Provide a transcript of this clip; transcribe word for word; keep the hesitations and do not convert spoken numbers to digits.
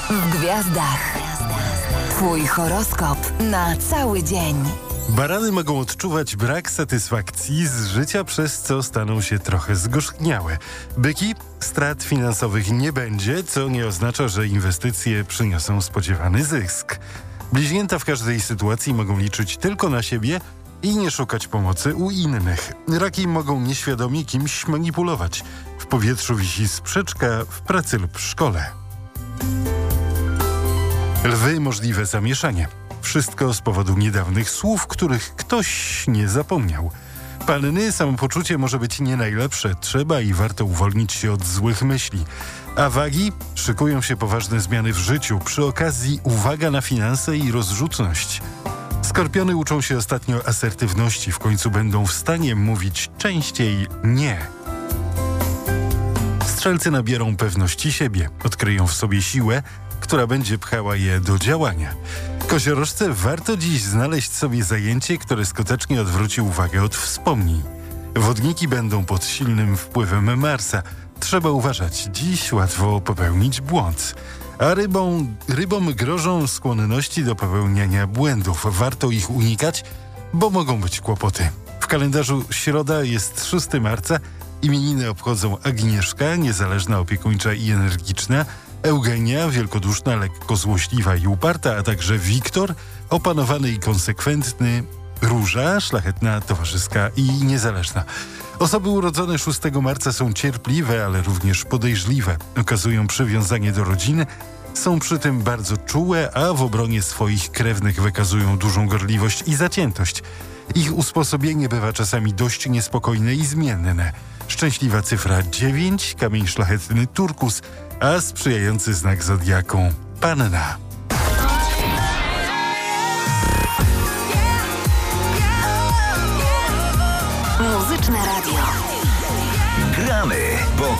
w gwiazdach. Twój horoskop na cały dzień. Barany mogą odczuwać brak satysfakcji z życia, przez co staną się trochę zgorzkniałe. Byki, strat finansowych nie będzie, co nie oznacza, że inwestycje przyniosą spodziewany zysk. Bliźnięta w każdej sytuacji mogą liczyć tylko na siebie i nie szukać pomocy u innych. Raki mogą nieświadomie kimś manipulować. W powietrzu wisi sprzeczka w pracy lub w szkole. Lwy, możliwe zamieszanie. Wszystko z powodu niedawnych słów, których ktoś nie zapomniał. Panny, samopoczucie może być nie najlepsze. Trzeba i warto uwolnić się od złych myśli. A wagi? Szykują się poważne zmiany w życiu. Przy okazji uwaga na finanse i rozrzutność. Skorpiony uczą się ostatnio asertywności. W końcu będą w stanie mówić częściej nie. Strzelcy nabiorą pewności siebie. Odkryją w sobie siłę, która będzie pchała je do działania. Koziorożce, warto dziś znaleźć sobie zajęcie, które skutecznie odwróci uwagę od wspomnień. Wodniki będą pod silnym wpływem Marsa. Trzeba uważać, dziś łatwo popełnić błąd. A rybom, rybom grożą skłonności do popełniania błędów. Warto ich unikać, bo mogą być kłopoty. W kalendarzu środa jest szóstego marca. Imieniny obchodzą Agnieszka, niezależna, opiekuńcza i energiczna, Eugenia, wielkoduszna, lekko złośliwa i uparta, a także Wiktor, opanowany i konsekwentny, Róża, szlachetna, towarzyska i niezależna. Osoby urodzone szóstego marca są cierpliwe, ale również podejrzliwe. Okazują przywiązanie do rodziny, są przy tym bardzo czułe, a w obronie swoich krewnych wykazują dużą gorliwość i zaciętość. Ich usposobienie bywa czasami dość niespokojne i zmienne. Szczęśliwa cyfra dziewięć, kamień szlachetny turkus, a sprzyjający znak zodiaku panna. Muzyczne radio. Gramy, bo